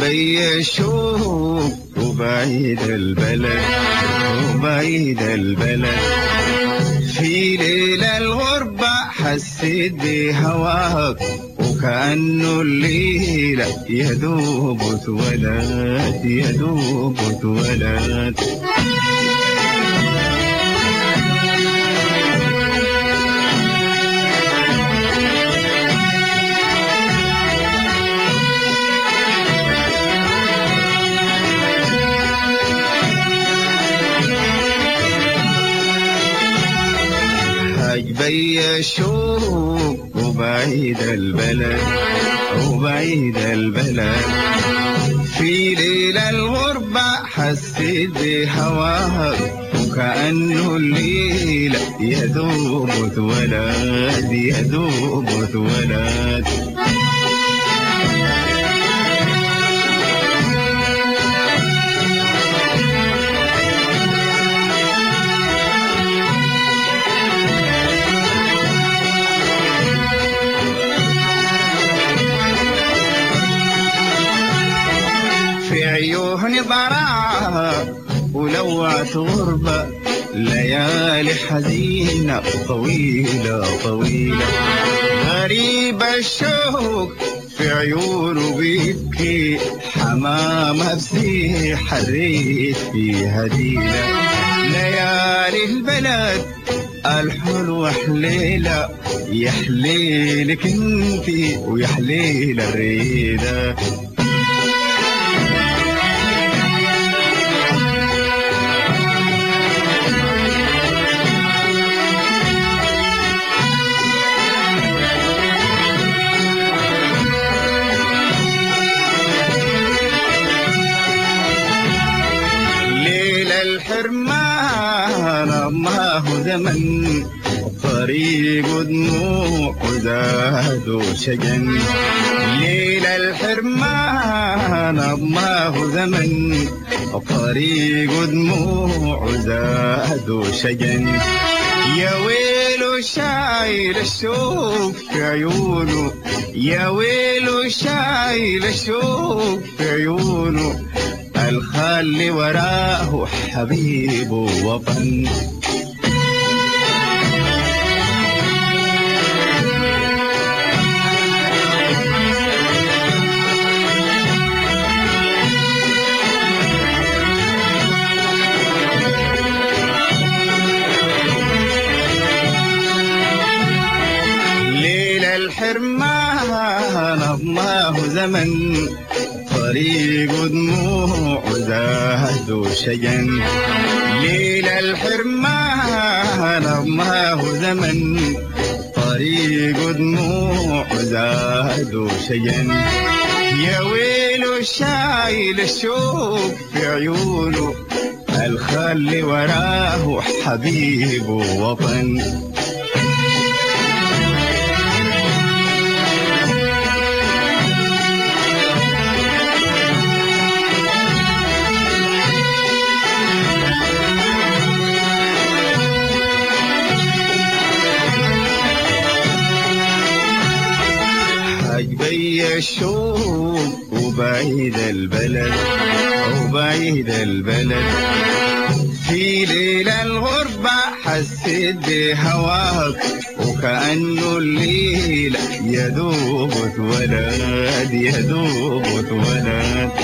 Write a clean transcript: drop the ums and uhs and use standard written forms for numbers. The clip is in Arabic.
بي الشوق وبعيد البلد وبعيد البلد، في ليل الغربة حسيت بهواك وكأنه الليلة يدوب اتولد يدوب اتولد. بي الشوق وبعيد البلد وبعيد البلد، في ليل الغربة حسيت بهواك وكأنه الليلة يدوب اتولد يدوب اتولد. في عيوني ضراء ولوعة غربة، ليالي حزينة طويلة طويلة، غريب الشوق في عيونه بيبكي، حمامة بسيح الريت في هديلة، ليالي البلد الحلوة حليلة، يا حليلك انتي ويا حليل الريدة. الحرمان ما هو زمن، طريق دموع وزاد شجن، ليل الحرمان ما هو زمن، طريق دموع وزاد شجن، يا ويلو شايل الشوق في عيونه، يا ويلو شايل الشوق في عيونه، الخالي وراه حبيب وطن. ليل الحرمان ما هو زمن، طريق دموع وزاد شجن، ليل الحرمان ما هو زمن، طريق دموع وزاد شجن، يا ويلو شايل الشوق في عيونه، الخالي وراه حبيب وطن. بي الشوق وبعيد البلد وبعيد البلد، في ليل الغربة حسيت بهواك وكأنه الليلة يدوب اتولد يدوب اتولد.